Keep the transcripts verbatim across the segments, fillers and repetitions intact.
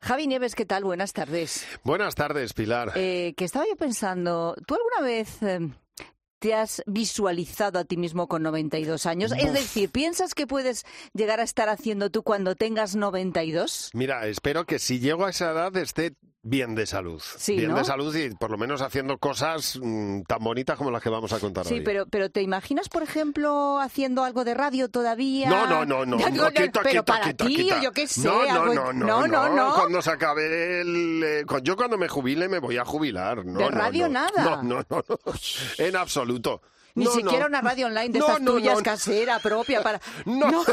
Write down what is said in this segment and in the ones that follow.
Javi Nieves, ¿qué tal? Buenas tardes. Buenas tardes, Pilar. Eh, que estaba yo pensando, ¿tú alguna vez eh, te has visualizado a ti mismo con noventa y dos años? Uf. Es decir, ¿piensas que puedes llegar a estar haciendo tú cuando tengas noventa y dos? Mira, espero que si llego a esa edad esté bien de salud. Sí, bien ¿no? de salud y por lo menos haciendo cosas mmm, tan bonitas como las que vamos a contar sí, hoy. Sí, pero, pero ¿te imaginas, por ejemplo, haciendo algo de radio todavía? No, no, no, no. Algo, no quita, pero quita, para quita, ti, quita. o yo qué sé. No, no, algo... no, no, no, no, no, no. Cuando se acabe el... Eh, yo cuando me jubile me voy a jubilar. No, ¿De radio no, no. nada? No, no, no, no. En absoluto. Ni no, siquiera no. una radio online de no, estas no, tuyas no. casera, propia, para... No, no,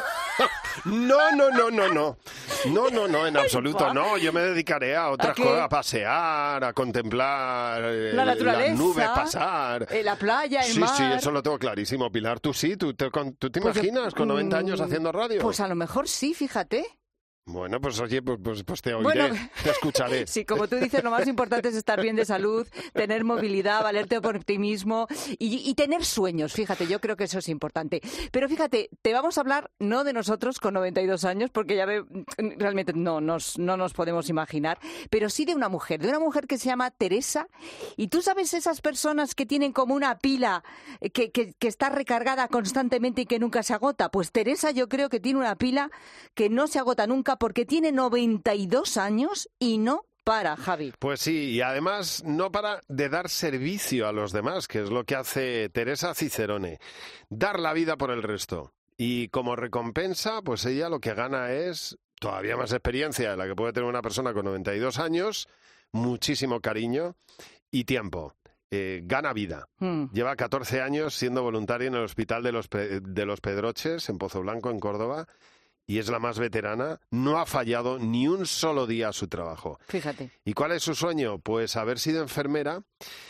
no, no, no, no, no, no, no, no, en absoluto, no, yo me dedicaré a otras ¿A cosas, a pasear, a contemplar eh, la naturaleza, las nubes pasar. Eh, la playa, el sí, mar... Sí, sí, eso lo tengo clarísimo, Pilar, ¿tú sí? ¿Tú te, tú te pues imaginas yo, con noventa años haciendo radio? Pues a lo mejor sí, fíjate. Bueno, pues oye, pues, pues, pues te oiré, bueno, te escucharé. Sí, como tú dices, lo más importante es estar bien de salud, tener movilidad, valerte por ti mismo y, y tener sueños. Fíjate, yo creo que eso es importante. Pero fíjate, te vamos a hablar no de nosotros con noventa y dos años, porque ya ve, realmente no nos, no nos podemos imaginar, pero sí de una mujer, de una mujer que se llama Teresa. Y tú sabes esas personas que tienen como una pila que, que, que está recargada constantemente y que nunca se agota. Pues Teresa yo creo que tiene una pila que no se agota nunca, porque tiene noventa y dos años y no para, Javi. Pues sí, y además no para de dar servicio a los demás, que es lo que hace Teresa Cicerone, dar la vida por el resto. Y como recompensa, pues ella lo que gana es todavía más experiencia de la que puede tener una persona con noventa y dos años, muchísimo cariño y tiempo. Eh, gana vida. Mm. Lleva catorce años siendo voluntaria en el Hospital de los, Pe- de los Pedroches, en Pozo Blanco, en Córdoba, y es la más veterana, no ha fallado ni un solo día a su trabajo. Fíjate. ¿Y cuál es su sueño? Pues haber sido enfermera,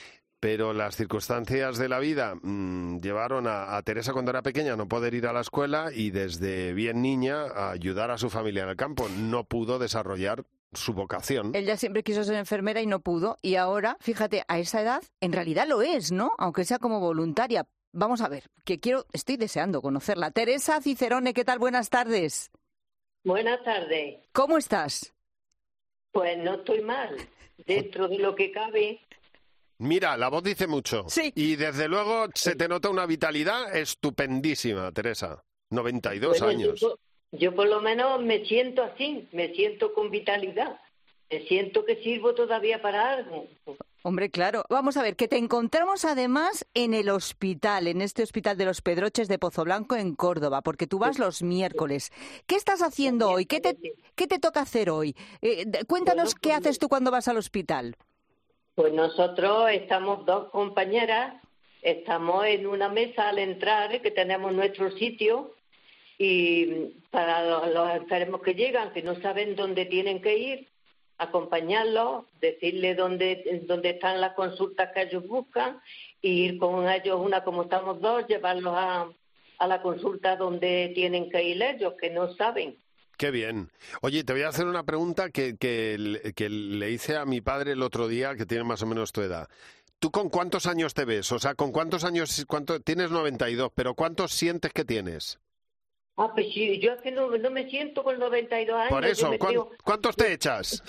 pero las circunstancias de la vida mmm, llevaron a, a Teresa cuando era pequeña a no poder ir a la escuela y desde bien niña a ayudar a su familia en el campo. No pudo desarrollar su vocación. Ella siempre quiso ser enfermera y no pudo, y ahora, fíjate, a esa edad, en realidad lo es, ¿no? Aunque sea como voluntaria. Vamos a ver, que quiero, estoy deseando conocerla. Teresa Cicerone, ¿qué tal? Buenas tardes. Buenas tardes. ¿Cómo estás? Pues no estoy mal, dentro de lo que cabe. Mira, la voz dice mucho. Sí. Y desde luego se te nota una vitalidad estupendísima, Teresa. noventa y dos bueno, años. Yo, yo por lo menos me siento así, me siento con vitalidad. Me siento que sirvo todavía para algo. Hombre, claro. Vamos a ver, que te encontramos además en el hospital, en este hospital de los Pedroches de Pozo Blanco en Córdoba, porque tú vas los miércoles. ¿Qué estás haciendo hoy? ¿Qué te, qué te toca hacer hoy? Eh, cuéntanos qué haces tú cuando vas al hospital. Pues nosotros estamos dos compañeras, estamos en una mesa al entrar, que tenemos nuestro sitio, y para los, los enfermos que llegan, que no saben dónde tienen que ir, acompañarlos, decirles dónde, dónde están las consultas que ellos buscan, y ir con ellos, una como estamos dos, llevarlos a, a la consulta donde tienen que ir ellos, que no saben. Qué bien. Oye, te voy a hacer una pregunta que, que, que le hice a mi padre el otro día, que tiene más o menos tu edad. ¿Tú con cuántos años te ves? O sea, ¿con cuántos años? Cuánto, tienes noventa y dos, pero ¿cuántos sientes que tienes? Ah, pues sí, yo es que no, no me siento con noventa y dos años. Por eso, ¿cuán, creo... ¿cuántos te echas?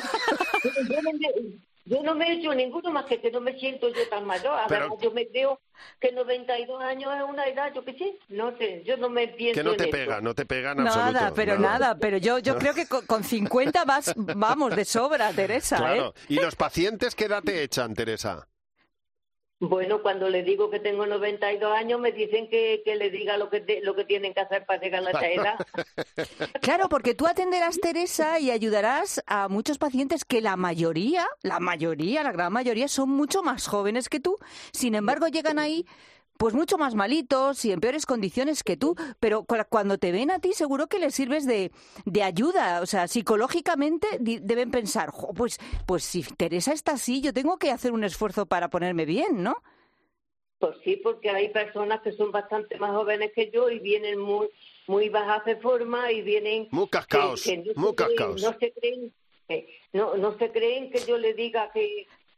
yo, no me, yo no me he hecho ninguno más que que no me siento yo tan mayor. Además, Pero... yo me creo que noventa y dos años es una edad, yo qué sé, no sé, yo no me pienso que no te en pega, eso. no te pega en nada, absoluto. Pero nada, nada, pero yo, yo creo que con, con cincuenta vas, vamos, de sobra, Teresa. Claro. ¿eh? ¿Y los pacientes qué edad te echan, Teresa? Bueno, cuando le digo que tengo noventa y dos años, me dicen que, que le diga lo que te, lo que tienen que hacer para llegar a esa edad. Claro, porque tú atenderás, Teresa, y ayudarás a muchos pacientes que la mayoría, la mayoría, la gran mayoría, son mucho más jóvenes que tú. Sin embargo, llegan ahí pues mucho más malitos y en peores condiciones que tú, pero cuando te ven a ti seguro que les sirves de, de ayuda, o sea, psicológicamente deben pensar, jo, pues, pues si Teresa está así, yo tengo que hacer un esfuerzo para ponerme bien, ¿no? Pues sí, porque hay personas que son bastante más jóvenes que yo y vienen muy muy bajas de forma y vienen... Muy cascaos, que, que no muy cascaos. No se creen, eh, no, no se creen que yo les diga que...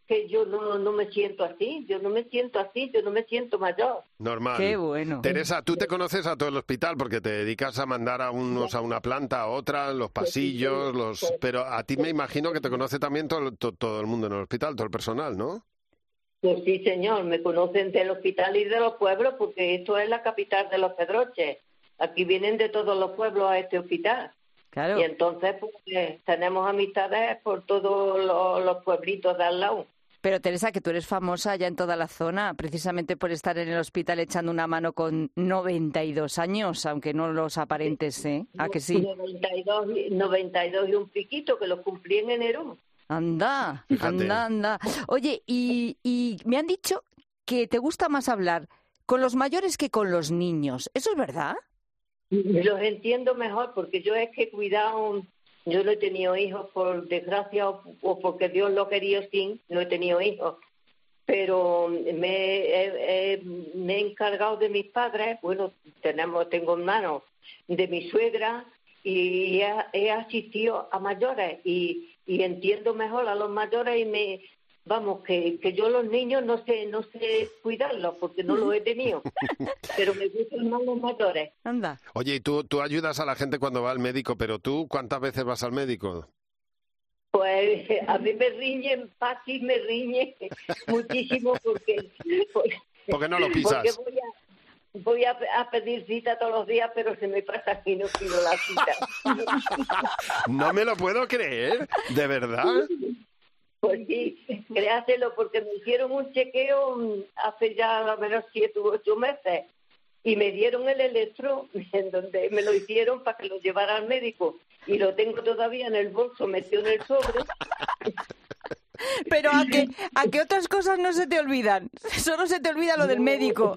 que yo no, no me siento así, yo no me siento así, yo no me siento mayor. Normal. Qué bueno. Teresa, tú te conoces a todo el hospital porque te dedicas a mandar a unos a una planta, a otra, los pasillos, los... pero a ti me imagino que te conoce también todo, todo, todo el mundo en el hospital, todo el personal, ¿no? Pues sí, señor, me conocen del hospital y de los pueblos porque esto es la capital de los Pedroches. Aquí vienen de todos los pueblos a este hospital. Claro. Y entonces pues, eh, tenemos amistades por todos los, los pueblitos de al lado. Pero Teresa, que tú eres famosa ya en toda la zona, precisamente por estar en el hospital echando una mano con noventa y dos años, aunque no los aparentes, ¿eh? ¿A que sí? noventa y dos, noventa y dos y un piquito, que los cumplí en enero. Anda, Fíjate. anda, anda. Oye, y, y me han dicho que te gusta más hablar con los mayores que con los niños. ¿Eso es verdad? Los entiendo mejor porque yo es que he cuidado, yo no he tenido hijos por desgracia o, o porque Dios lo quería sin, no he tenido hijos. Pero me he, he, me he encargado de mis padres, bueno, tenemos tengo hermanos, de mi suegra y he, he asistido a mayores y, y entiendo mejor a los mayores y me... Vamos, que, que yo los niños no sé no sé cuidarlos porque no los he tenido, pero me gustan más los mayores. Anda. Oye, y tú, tú ayudas a la gente cuando va al médico, pero tú, ¿cuántas veces vas al médico? Pues a mí me riñen, Paqui me riñe muchísimo porque... porque Porque no lo pisas. Porque voy a, voy a, a pedir cita todos los días, pero se me pasa y no pido la cita. No me lo puedo creer, ¿de verdad? Pues sí, créaselo, porque me hicieron un chequeo hace ya al menos siete u ocho meses y me dieron el electro en donde me lo hicieron para que lo llevara al médico y lo tengo todavía en el bolso, metido en el sobre. Pero ¿a qué, a qué otras cosas no se te olvidan? Solo se te olvida lo del médico.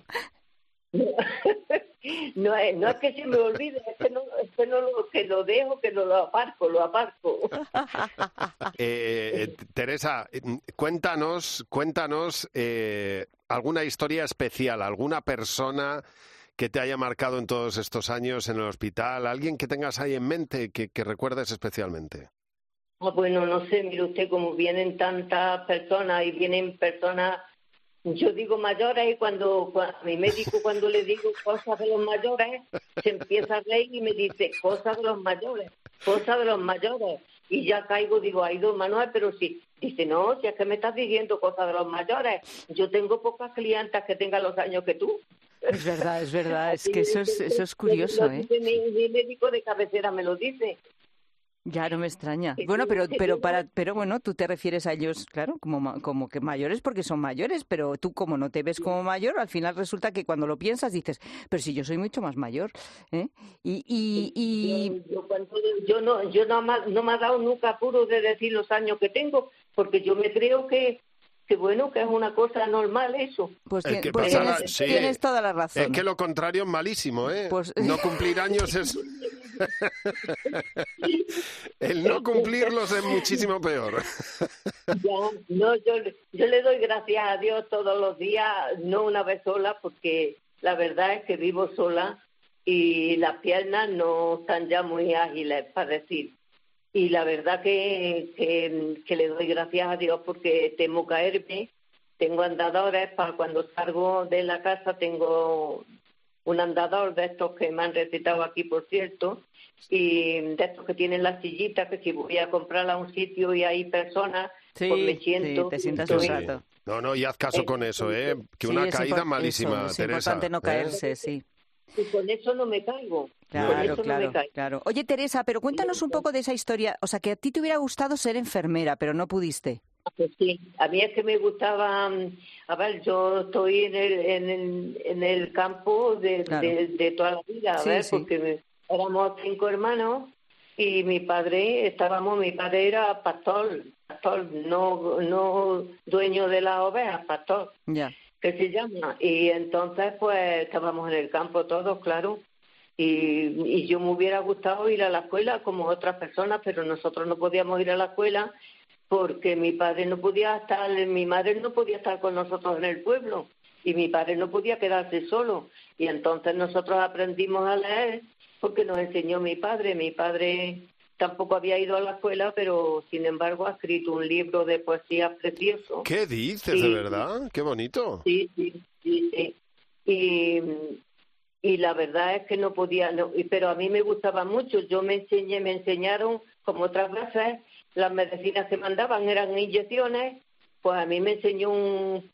No es, no es que se me olvide, es que no, es que no lo, que lo dejo, que no lo aparco, lo aparco. Eh, Teresa, cuéntanos, cuéntanos eh, alguna historia especial, alguna persona que te haya marcado en todos estos años en el hospital, alguien que tengas ahí en mente que, que recuerdes especialmente. Ah, bueno, no sé, mire usted, como vienen tantas personas y vienen personas... Yo digo mayores y cuando, cuando a mi médico cuando le digo cosas de los mayores, se empieza a reír y me dice cosas de los mayores, cosas de los mayores. Y ya caigo, digo, ay, don Manuel, pero sí. Dice, no, si es que me estás diciendo cosas de los mayores. Yo tengo pocas clientas que tengan los años que tú. Es verdad, es verdad, es que eso es, eso es curioso, ¿eh? Mi, mi médico de cabecera me lo dice. Ya no me extraña. Bueno, pero pero para pero bueno, tú te refieres a ellos, claro, como como que mayores porque son mayores, pero tú como no te ves como mayor, al final resulta que cuando lo piensas dices, pero si yo soy mucho más mayor, ¿eh? Y y, y... Yo, yo, cuando, yo no yo no, no me ha dado nunca apuro de decir los años que tengo, porque yo me creo que que bueno, que es una cosa normal eso. Pues, El que pues pasa tienes, la- sí. tienes toda la razón. Es que lo contrario es malísimo, ¿eh? Pues- No cumplir años es... El no cumplirlos es muchísimo peor. Ya, no, yo, yo le doy gracias a Dios todos los días, no una vez sola, porque la verdad es que vivo sola y las piernas no están ya muy ágiles, para decir. Y la verdad que, que, que le doy gracias a Dios porque temo caerme. Tengo andadores para cuando salgo de la casa, tengo un andador de estos que me han recetado aquí, por cierto, y de estos que tienen las sillitas, que si voy a comprarla a un sitio y hay personas, Sí, pues me siento... sí, te sientas Sí, un sí. rato. No, no, y haz caso con eso, ¿eh? Que Sí, una es caída impor- malísima, eso, es Teresa. importante no ¿eh? caerse, sí. Y con eso no me caigo. con Claro, eso no claro, me caigo. claro. Oye, Teresa, pero cuéntanos un poco de esa historia. O sea, que a ti te hubiera gustado ser enfermera, pero no pudiste. Pues sí, a mí es que me gustaba, mm, a ver, yo estoy en el, en el, en el campo de, Claro. de, de toda la vida, a Sí, ver, sí. porque me- éramos cinco hermanos y mi padre, estábamos, mi padre era pastor, pastor, no, no dueño de las ovejas, pastor, Ya. que se llama, y entonces pues estábamos en el campo todos, claro, y, y yo me hubiera gustado ir a la escuela como otras personas, pero nosotros no podíamos ir a la escuela porque mi padre no podía estar, mi madre no podía estar con nosotros en el pueblo y mi padre no podía quedarse solo y entonces nosotros aprendimos a leer porque nos enseñó mi padre, mi padre tampoco había ido a la escuela, pero sin embargo ha escrito un libro de poesía precioso. ¿Qué dices, y, de verdad? ¡Qué bonito! Sí, sí, sí, sí. Y, y la verdad es que no podía, no, pero a mí me gustaba mucho. Yo me enseñé, me enseñaron, como otras veces, las medicinas que mandaban eran inyecciones, pues a mí me enseñó un,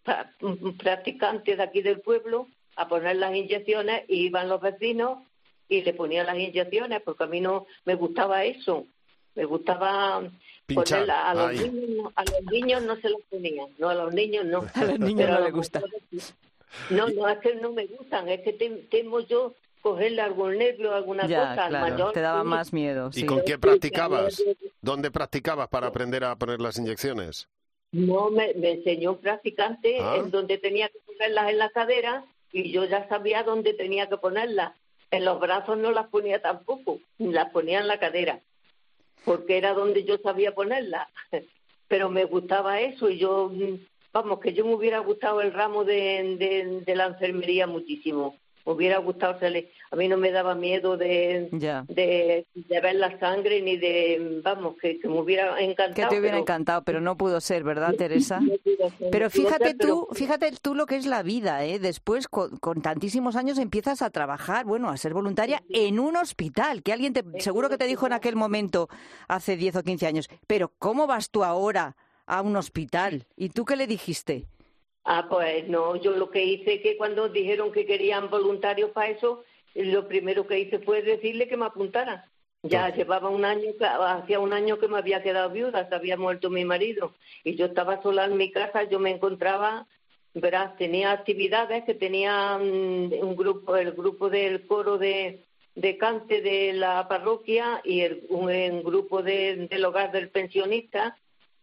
un practicante de aquí del pueblo a poner las inyecciones, y iban los vecinos y le ponían las inyecciones, porque a mí no me gustaba eso, me gustaba pinchar. Ponerla, a, los niños, a los niños no se los ponían, no, a los niños no. A los niños pero no les gusta. No, no, es que no me gustan, es que tem, temo yo cogerle algún nervio, alguna ya, cosa claro, al mayor. Te daba más miedo. ¿Y sí. con qué practicabas? ¿Dónde practicabas para aprender a poner las inyecciones? No, me, me enseñó un practicante ¿Ah? en donde tenía que ponerlas en la cadera, y yo ya sabía dónde tenía que ponerlas. En los brazos no las ponía tampoco, las ponía en la cadera, porque era donde yo sabía ponerlas. Pero me gustaba eso, y yo, vamos, que yo me hubiera gustado el ramo de, de, de la enfermería muchísimo. Me hubiera gustado, a mí no me daba miedo de, de, de ver la sangre, ni de, vamos, que, que me hubiera encantado. Que te hubiera pero, encantado, pero no pudo ser, ¿verdad, Teresa? No pudo ser, Pero no fíjate ser, pero... tú, fíjate tú lo que es la vida, ¿eh? Después, con, con tantísimos años, empiezas a trabajar, bueno, a ser voluntaria en un hospital, que alguien te, seguro que te dijo en aquel momento, hace diez o quince años, pero ¿cómo vas tú ahora a un hospital? ¿Y tú qué le dijiste? Ah, pues no, yo lo que hice que cuando dijeron que querían voluntarios para eso, lo primero que hice fue decirle que me apuntara. Ya oh. llevaba un año, hacía un año que me había quedado viuda, se había muerto mi marido, y yo estaba sola en mi casa. Yo me encontraba, verás, tenía actividades, que tenía un grupo, el grupo del coro de, de cante de la parroquia, y el, un, un grupo de, del hogar del pensionista,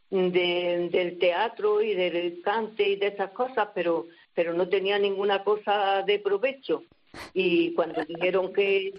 De, del teatro y del cante y de esas cosas, pero pero no tenía ninguna cosa de provecho. Y cuando dijeron que...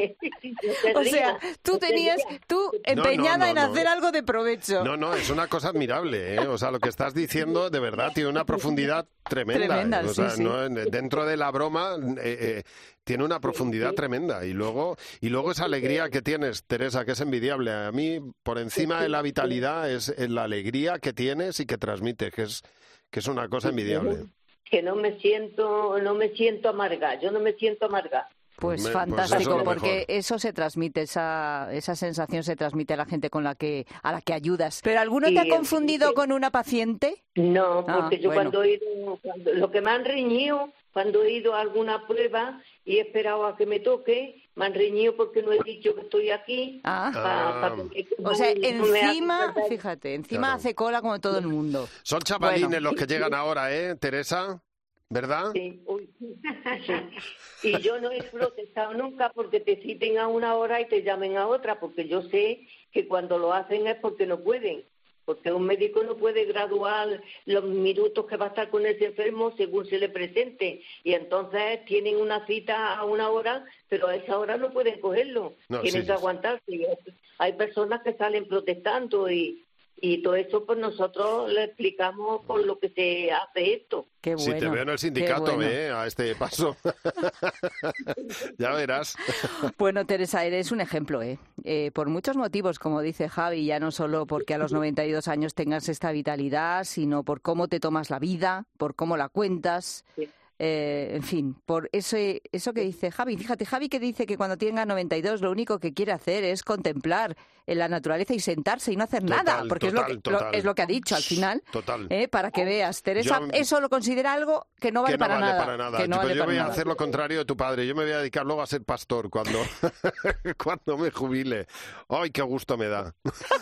o sea, tú tenías, tú empeñada no, no, no, en hacer no. algo de provecho. No, no, es una cosa admirable, ¿eh? O sea, lo que estás diciendo de verdad tiene una profundidad tremenda. Tremenda, o sea, sí, sí. ¿no? Dentro de la broma eh, eh, tiene una profundidad tremenda. Y luego, y luego esa alegría que tienes, Teresa, que es envidiable. A mí, por encima de la vitalidad, es, es la alegría que tienes y que transmites, que es, que es una cosa envidiable. Que no me siento, no me siento amarga, yo no me siento amarga. Pues me, fantástico, pues eso porque mejor. Eso se transmite, esa esa sensación se transmite a la gente con la que a la que ayudas. ¿Pero alguno te ha confundido sí. con una paciente? No, porque ah, yo bueno. cuando he ido, cuando, lo que me han reñido, cuando he ido a alguna prueba y he esperado a que me toque, me han reñido porque no he dicho que estoy aquí. Ah. Pa, pa, que, o sea, no encima, fíjate, encima claro. hace cola como todo el mundo. Son chavalines bueno. los que llegan ahora, ¿eh, Teresa? ¿Verdad? Sí. Uy. Y yo no he protestado nunca porque te citen a una hora y te llamen a otra, porque yo sé que cuando lo hacen es porque no pueden, porque un médico no puede graduar los minutos que va a estar con ese enfermo según se le presente, y entonces tienen una cita a una hora, pero a esa hora no pueden cogerlo, no, tienen sí, que aguantarse. Hay personas que salen protestando y Y todo eso, pues nosotros le explicamos por lo que se hace esto. Qué bueno, si te veo en el sindicato, bueno. ve a este paso. Ya verás. Bueno, Teresa, eres un ejemplo, ¿eh? ¿eh? Por muchos motivos, como dice Javi, ya no solo porque a los noventa y dos años tengas esta vitalidad, sino por cómo te tomas la vida, por cómo la cuentas. Sí. Eh, en fin, por eso, eso que dice Javi. Fíjate, Javi que dice que cuando tenga noventa y dos lo único que quiere hacer es contemplar en la naturaleza y sentarse y no hacer total, nada, porque total, es, lo que, lo, es lo que ha dicho al final. Total. Eh, para que veas, Teresa, yo, eso lo considera algo que no vale, que no para, vale nada, para nada. Que no yo vale yo para voy nada. a hacer lo contrario de tu padre. Yo me voy a dedicar luego a ser pastor cuando, cuando me jubile. ¡Ay, qué gusto me da!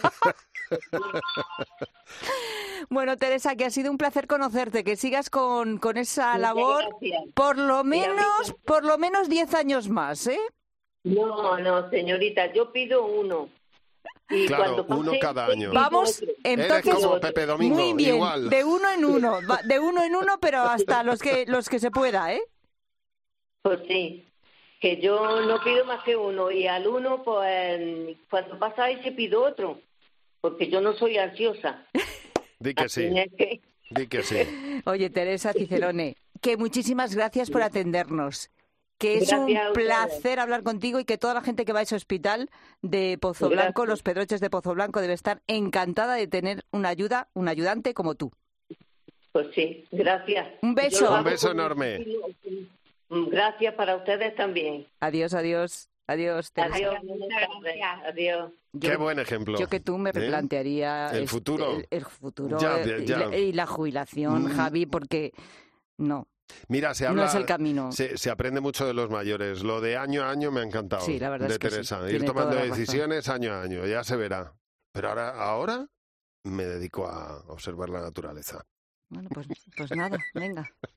Bueno, Teresa, que ha sido un placer conocerte, que sigas con, con esa labor por lo menos por lo menos diez años más, ¿eh? No, no, señorita, yo pido uno. Y claro, cuando uno cada año. Vamos, entonces, eres como Pepe Domingo, muy bien, igual. de uno en uno, de uno en uno, pero hasta los que los que se pueda, ¿eh? Pues sí, que yo no pido más que uno, y al uno, pues, cuando pasa ese pido otro, porque yo no soy ansiosa. Di que sí. Que... Di que sí. Oye, Teresa Cicerone, que muchísimas gracias por atendernos. que es Gracias a un ustedes. placer hablar contigo y que toda la gente que va a ese hospital de Pozo Blanco, Gracias. los Pedroches de Pozo Blanco, debe estar encantada de tener una ayuda, un ayudante como tú. Pues sí, gracias. Un beso. Yo lo Un hago beso con enorme. muchísimo- Gracias para ustedes también. Adiós, adiós, adiós. Teresa. Adiós, Muchas buenas tardes. gracias. Adiós. Yo- Qué buen ejemplo. Yo que tú me ¿Eh? replantearía El este, futuro. el, el futuro Ya, eh, ya. Y, la, y la jubilación, Mm. Javi, porque no, Mira, se no habla, es el camino. se, se aprende mucho de los mayores. Lo de año a año me ha encantado. Sí, la verdad de es que sí. Teresa. Ir Tiene tomando toda la razón. decisiones año a año, ya se verá. Pero ahora, ahora me dedico a observar la naturaleza. Bueno, pues, pues nada, venga.